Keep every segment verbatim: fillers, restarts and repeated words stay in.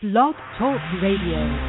Blog Talk Radio.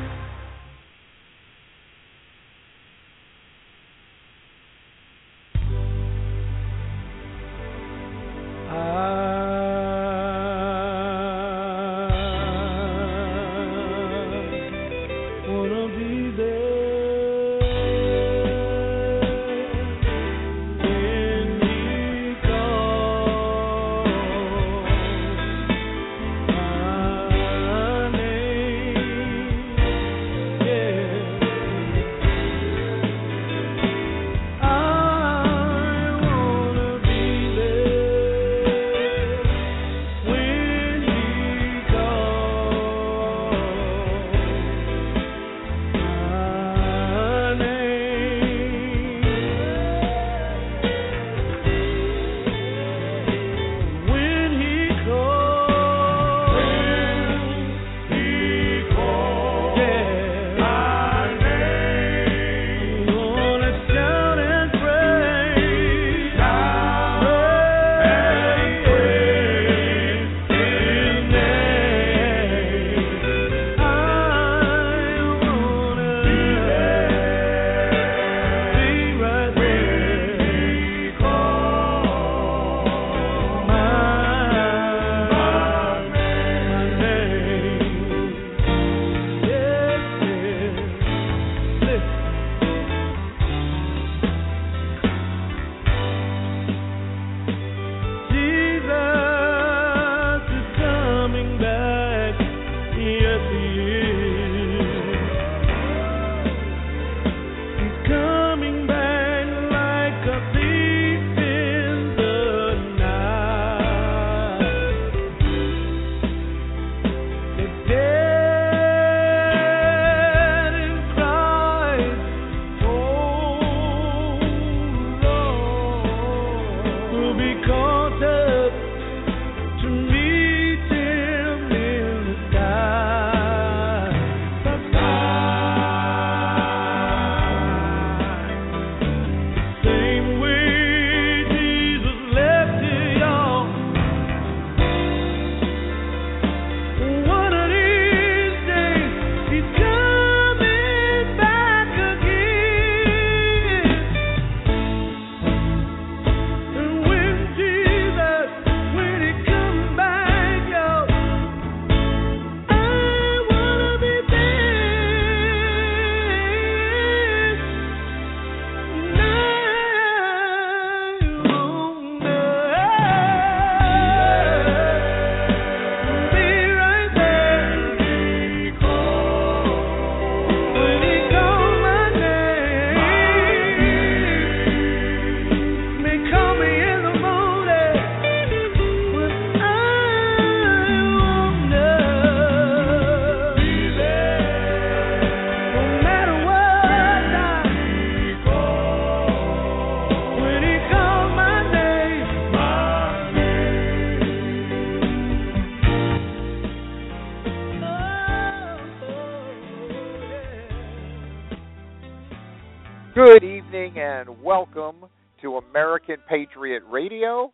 Good evening and welcome to American Patriot Radio.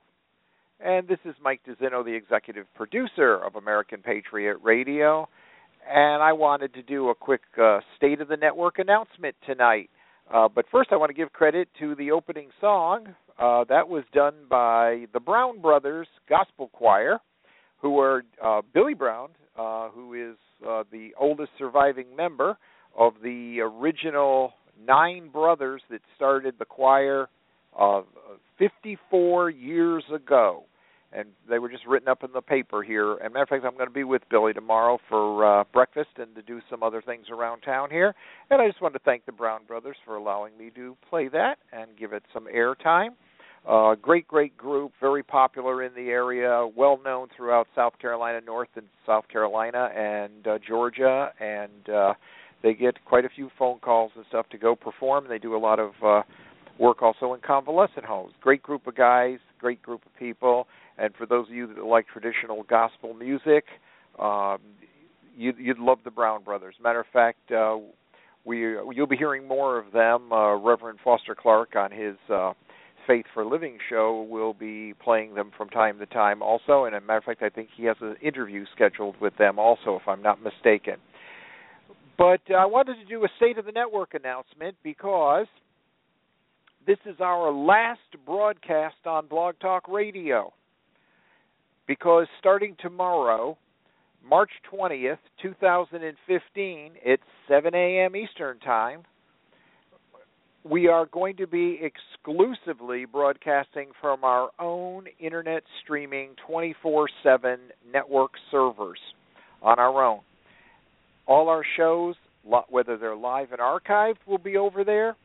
And this is Mike DeZinno, the executive producer of American Patriot Radio. And I wanted to do a quick uh, State of the Network announcement tonight. Uh, but first I want to give credit to the opening song. Uh, that was done by the Brown Brothers Gospel Choir, who are uh, Billy Brown, uh, who is uh, the oldest surviving member of the original nine brothers that started the choir uh, fifty-four years ago. And they were just written up in the paper here. As a matter of fact, I'm going to be with Billy tomorrow for uh, breakfast and to do some other things around town here. And I just want to thank the Brown Brothers for allowing me to play that and give it some airtime. Uh, great, great group, very popular in the area, well-known throughout South Carolina, North and South Carolina, and uh, Georgia, and uh, they get quite a few phone calls and stuff to go perform. They do a lot of uh, work also in convalescent homes. Great group of guys, great group of people. And for those of you that like traditional gospel music, um, you'd, you'd love the Brown Brothers. Matter of fact, uh, we you'll be hearing more of them. Uh, Reverend Foster Clark on his uh, Faith for Living show will be playing them from time to time also. And as a matter of fact, I think he has an interview scheduled with them also, if I'm not mistaken. But uh, I wanted to do a State of the Network announcement because this is our last broadcast on Blog Talk Radio. Because starting tomorrow, March twentieth, twenty fifteen, at seven a.m. Eastern Time, we are going to be exclusively broadcasting from our own internet streaming twenty-four seven network servers on our own. All our shows, whether they're live and archived, will be over there.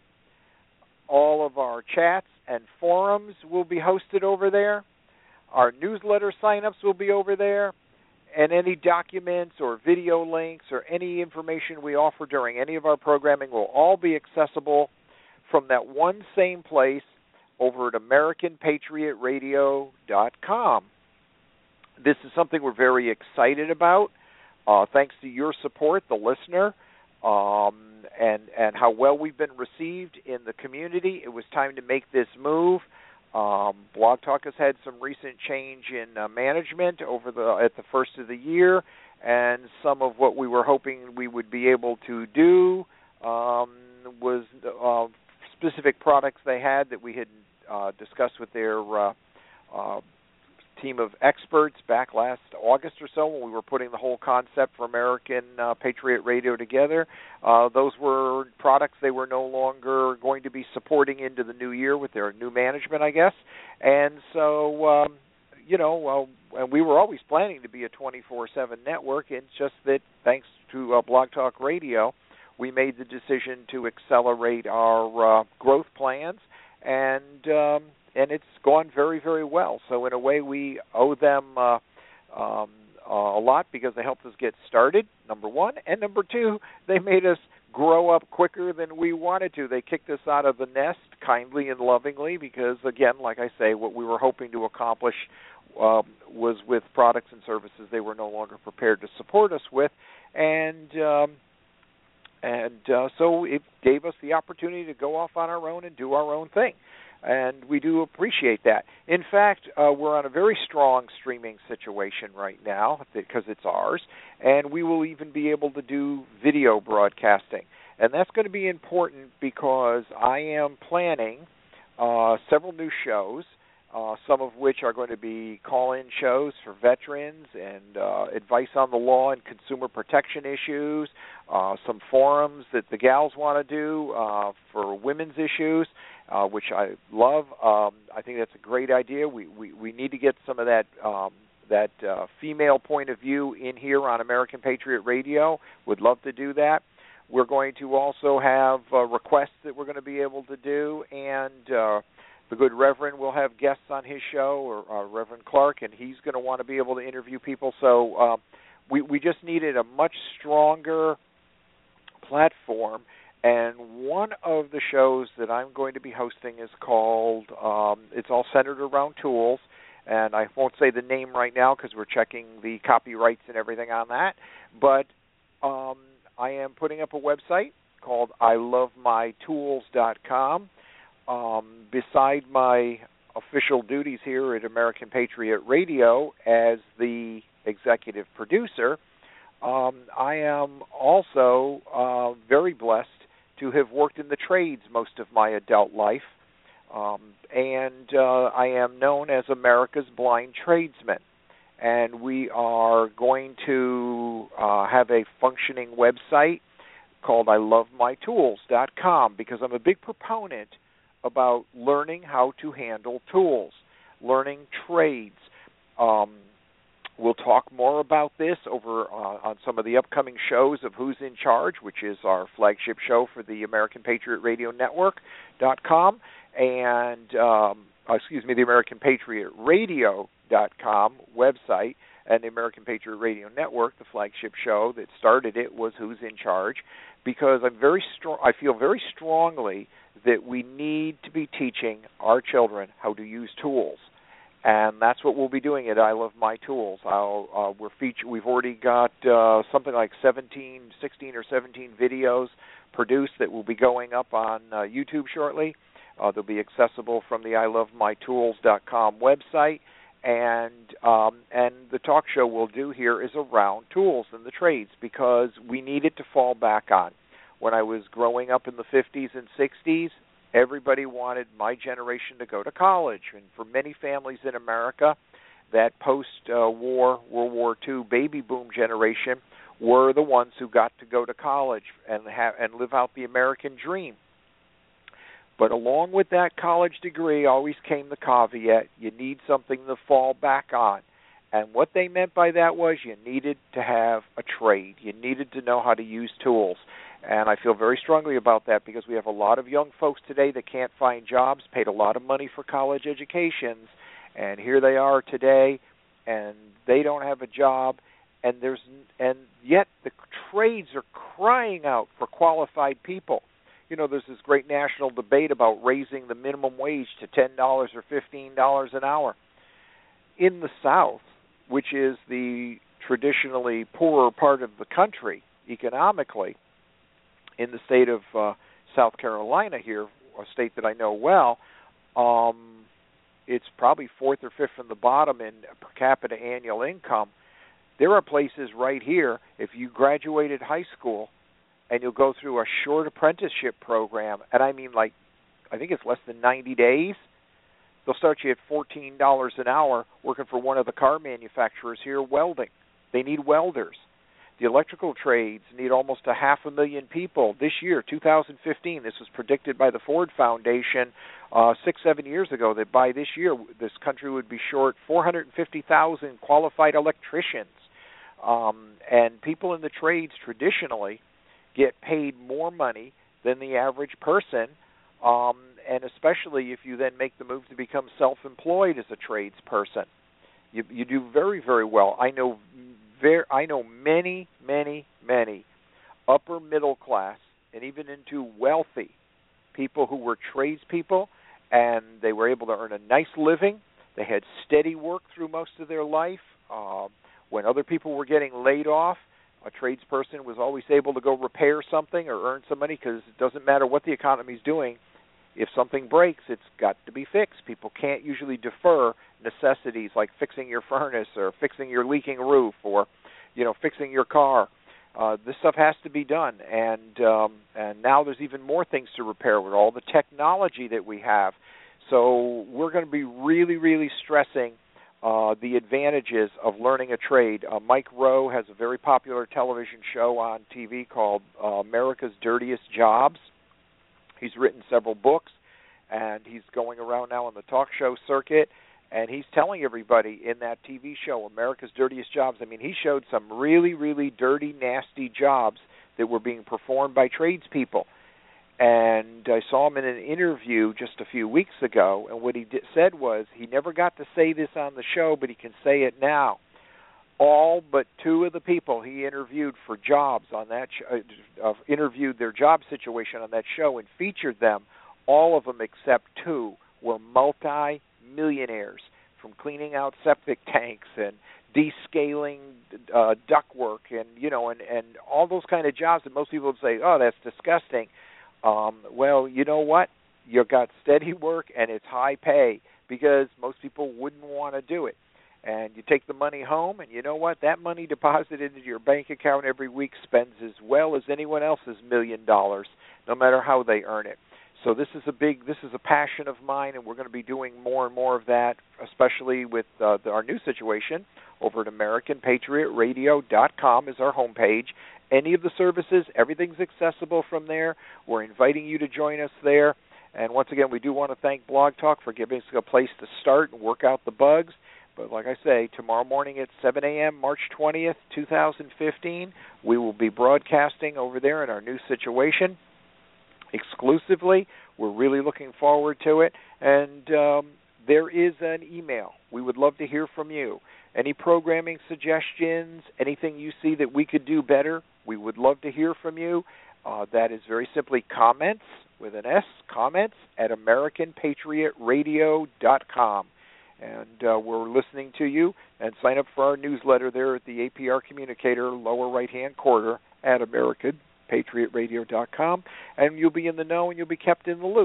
All of our chats and forums will be hosted over there. Our newsletter signups will be over there. And any documents or video links or any information we offer during any of our programming will all be accessible from that one same place over at American Patriot Radio dot com. This is something we're very excited about. Uh, thanks to your support, the listener, um, and, and how well we've been received in the community. It was time to make this move. Um, Blog Talk has had some recent change in uh, management over the at the first of the year, and some of what we were hoping we would be able to do um, was uh, specific products they had that we had uh, discussed with their uh, uh, team of experts back last August or so when we were putting the whole concept for American uh, Patriot Radio together. Uh, those were products they were no longer going to be supporting into the new year with their new management, I guess. And so, um, you know, well, and we were always planning to be a twenty-four seven network. It's just that thanks to uh, Blog Talk Radio, we made the decision to accelerate our uh, growth plans, and um, and it's gone very, very well. So in a way, we owe them uh, um, a lot because they helped us get started, number one. And number two, they made us grow up quicker than we wanted to. They kicked us out of the nest kindly and lovingly because, again, like I say, what we were hoping to accomplish uh, was with products and services they were no longer prepared to support us with. And um, and uh, so it gave us the opportunity to go off on our own and do our own thing. And we do appreciate that. In fact, uh, we're on a very strong streaming situation right now because it's ours, and we will even be able to do video broadcasting. And that's going to be important because I am planning uh, several new shows, uh, some of which are going to be call-in shows for veterans and uh, advice on the law and consumer protection issues, uh, some forums that the gals want to do uh, for women's issues, Uh, which I love. Um, I think that's a great idea. We, we, we need to get some of that um, that uh, female point of view in here on American Patriot Radio. Would love to do that. We're going to also have uh, requests that we're going to be able to do, and uh, the good Reverend will have guests on his show, or uh, Reverend Clark, and he's going to want to be able to interview people. So uh, we, we just needed a much stronger platform. And one of the shows that I'm going to be hosting is called, um, it's all centered around tools, and I won't say the name right now because we're checking the copyrights and everything on that, but um, I am putting up a website called I love my tools dot com. Um, beside my official duties here at American Patriot Radio as the executive producer, um, I am also uh, very blessed to have worked in the trades most of my adult life, um, and uh, I am known as America's Blind Tradesman. And we are going to uh, have a functioning website called I love my tools dot com because I'm a big proponent about learning how to handle tools, learning trades. Um, We'll talk more about this over uh, on some of the upcoming shows of Who's in Charge, which is our flagship show for the American Patriot Radio Network dot com, and um, excuse me, the American Patriot Radio dot com website, and the American Patriot Radio Network, the flagship show that started it, was Who's in Charge, because I'm very strong. I feel very strongly that we need to be teaching our children how to use tools. And that's what we'll be doing at I Love My Tools. I'll, uh, we're feature, we've already got uh, something like seventeen, sixteen or seventeen videos produced that will be going up on uh, YouTube shortly. Uh, they'll be accessible from the I love my tools dot com website. And um, and the talk show we'll do here is around tools and the trades because we need it to fall back on. When I was growing up in the fifties and sixties, everybody wanted my generation to go to college. And for many families in America, that post-war, World War Two baby boom generation were the ones who got to go to college and have, and live out the American dream. But along with that college degree always came the caveat, you need something to fall back on. And what they meant by that was you needed to have a trade. You needed to know how to use tools. And I feel very strongly about that because we have a lot of young folks today that can't find jobs, paid a lot of money for college educations, and here they are today, and they don't have a job, and there's and yet the trades are crying out for qualified people. You know, there's this great national debate about raising the minimum wage to ten dollars or fifteen dollars an hour. In the South, which is the traditionally poorer part of the country economically, in the state of uh, South Carolina here, a state that I know well, um, it's probably fourth or fifth from the bottom in per capita annual income. There are places right here, if you graduated high school and you'll go through a short apprenticeship program, and I mean like, I think it's less than ninety days, they'll start you at fourteen dollars an hour working for one of the car manufacturers here welding. They need welders. The electrical trades need almost a half a million people this year, two thousand fifteen. This was predicted by the Ford Foundation uh, six, seven years ago that by this year this country would be short four hundred fifty thousand qualified electricians. Um, and people in the trades traditionally get paid more money than the average person, um, and especially if you then make the move to become self-employed as a tradesperson. You, you do very, very well. I know very, I know many, many, many upper middle class and even into wealthy people who were tradespeople, and they were able to earn a nice living. They had steady work through most of their life. Uh, when other people were getting laid off, a tradesperson was always able to go repair something or earn some money because it doesn't matter what the economy's doing. If something breaks, it's got to be fixed. People can't usually defer necessities like fixing your furnace or fixing your leaking roof or, you know, fixing your car. Uh, this stuff has to be done, and um, and now there's even more things to repair with all the technology that we have. So we're going to be really, really stressing uh, the advantages of learning a trade. Uh, Mike Rowe has a very popular television show on T V called uh, America's Dirtiest Jobs. He's written several books, and he's going around now on the talk show circuit, and he's telling everybody in that T V show, America's Dirtiest Jobs, I mean, he showed some really, really dirty, nasty jobs that were being performed by tradespeople. And I saw him in an interview just a few weeks ago, and what he did, said was he never got to say this on the show, but he can say it now. All but two of the people he interviewed for jobs on that show, uh, interviewed their job situation on that show and featured them, all of them except two were multi-millionaires, from cleaning out septic tanks and descaling uh, ductwork and, you know, and, and all those kind of jobs that most people would say, oh, that's disgusting. Um, well, you know what? You've got steady work and it's high pay because most people wouldn't want to do it. And you take the money home, and you know what? That money deposited into your bank account every week spends as well as anyone else's million dollars, no matter how they earn it. So this is a big, this is a passion of mine, and we're going to be doing more and more of that, especially with uh, the, our new situation over at American Patriot Radio dot com is our homepage. Any of the services, everything's accessible from there. We're inviting you to join us there. And once again, we do want to thank Blog Talk for giving us a place to start and work out the bugs. But like I say, tomorrow morning at seven a.m., March twentieth, two thousand fifteen, we will be broadcasting over there in our new situation exclusively. We're really looking forward to it. And um, there is an email. We would love to hear from you. Any programming suggestions, anything you see that we could do better, we would love to hear from you. Uh, that is very simply comments, with an S, comments, at American Patriot Radio dot com. And uh, we're listening to you, and sign up for our newsletter there at the A P R Communicator, lower right-hand corner at American Patriot Radio dot com, and you'll be in the know and you'll be kept in the loop.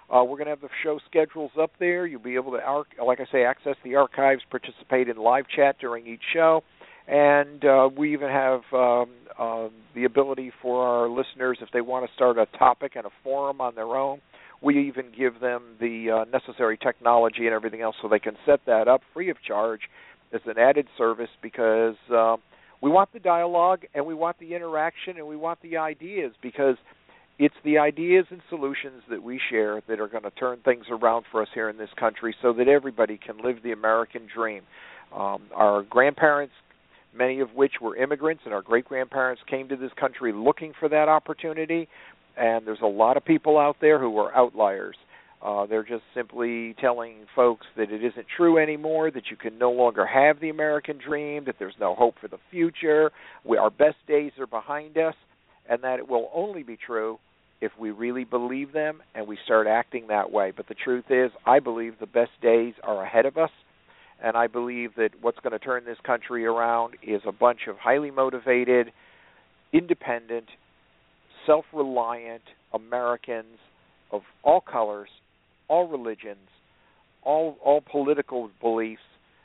Uh, we're going to have the show schedules up there. You'll be able to, arch- like I say, access the archives, participate in live chat during each show. And uh, we even have um, uh, the ability for our listeners, if they want to start a topic and a forum on their own, we even give them the uh, necessary technology and everything else so they can set that up free of charge as an added service, because uh, we want the dialogue and we want the interaction and we want the ideas, because it's the ideas and solutions that we share that are going to turn things around for us here in this country so that everybody can live the American dream. Um, our grandparents, many of which were immigrants, and our great-grandparents came to this country looking for that opportunity, and there's a lot of people out there who are outliers. Uh, they're just simply telling folks that it isn't true anymore, that you can no longer have the American dream, that there's no hope for the future, we, our best days are behind us, and that it will only be true if we really believe them and we start acting that way. But the truth is, I believe the best days are ahead of us, and I believe that what's going to turn this country around is a bunch of highly motivated, independent, self-reliant Americans of all colors, all religions, all all political beliefs,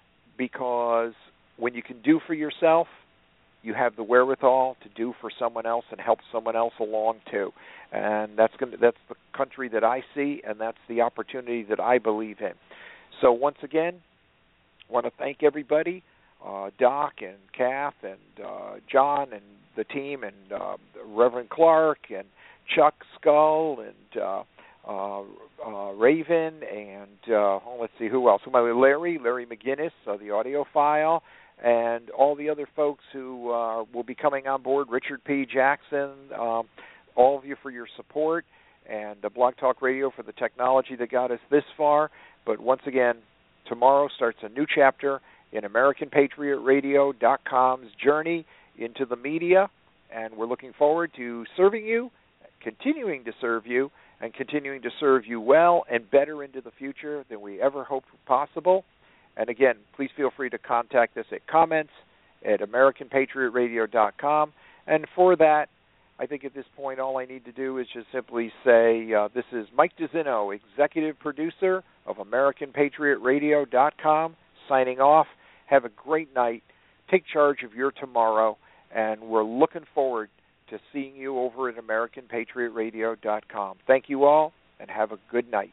because when you can do for yourself, you have the wherewithal to do for someone else and help someone else along too. And that's going to, that's the country that I see, and that's the opportunity that I believe in. So once again, I want to thank everybody, uh, Doc and Kath and uh, John and the team and uh, Reverend Clark and Chuck Skull and uh, uh, uh, Raven and uh, oh, let's see who else. Larry, Larry McGinnis, uh, the audiophile, and all the other folks who uh, will be coming on board, Richard P. Jackson, um, all of you for your support, and uh, Blog Talk Radio for the technology that got us this far. But once again, tomorrow starts a new chapter in American Patriot Radio dot com's journey into the media, and we're looking forward to serving you, continuing to serve you, and continuing to serve you well and better into the future than we ever hoped possible. And again, please feel free to contact us at comments at American Patriot Radio dot com. And for that, I think at this point all I need to do is just simply say uh, this is Mike DeZinno, Executive Producer of American Patriot Radio dot com, signing off. Have a great night. Take charge of your tomorrow, and we're looking forward to seeing you over at American Patriot Radio dot com. Thank you all, and have a good night.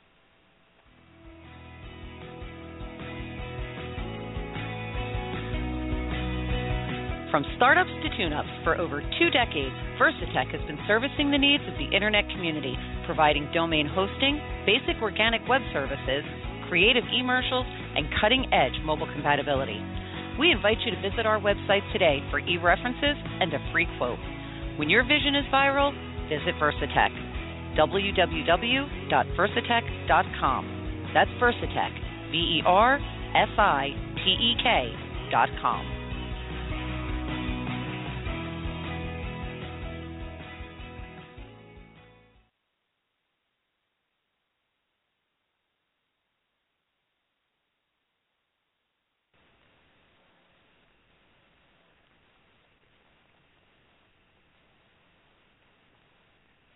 From startups to tune-ups, for over two decades, Versatech has been servicing the needs of the Internet community, providing domain hosting, basic organic web services, creative e-commercials, and cutting-edge mobile compatibility. We invite you to visit our website today for e-references and a free quote. When your vision is viral, visit Versatech. w w w dot versatech dot com. That's Versatech, V E R S I T E K dot com.